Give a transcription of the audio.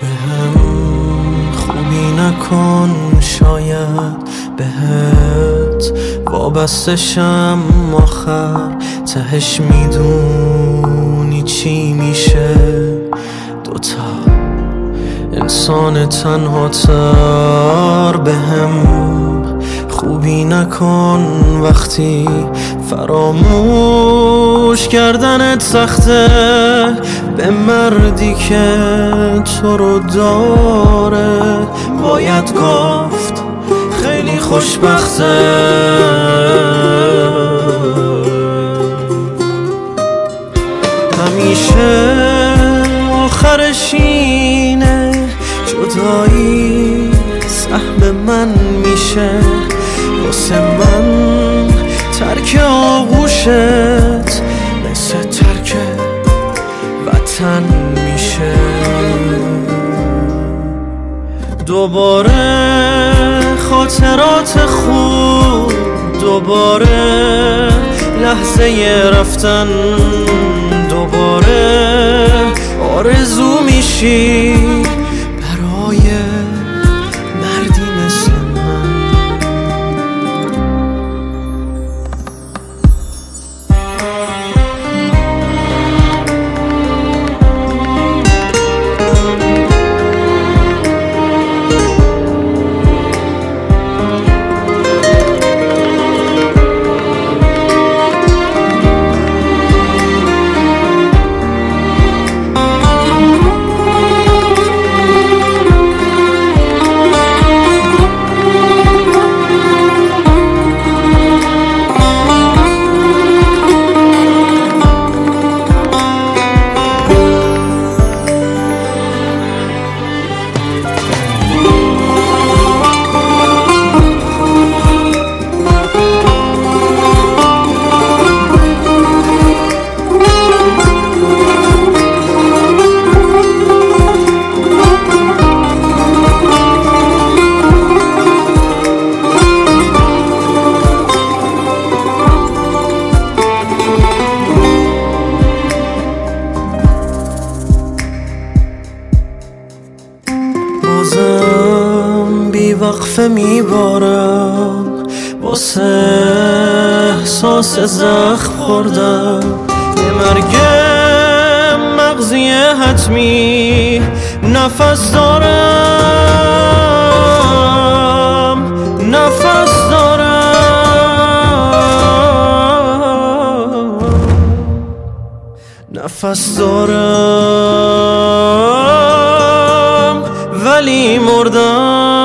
به هم خوبی نکن، شاید بهت وابسته شم آخر تهش میدونی چی میشه. دوتا انسان تنها تر به هم خوبی نکن وقتی فراموش کردنت سخته. به مردی که تو رو داره باید گفت خیلی خوشبخته. همیشه آخرش اینه جدایی سهم من میشه، واسه من ترک آغوشت مثل ترک وطن میشه. دوباره خاطرات خوب، دوباره لحظه رفتن، دوباره آرزو میشی برای مردی مثل من. بازم بی وقفه میبارم واسه احساس زخم خوردم. به مرگ مغزی حتمی نفس دارم، نفس دارم، نفس دارم ولی مردم.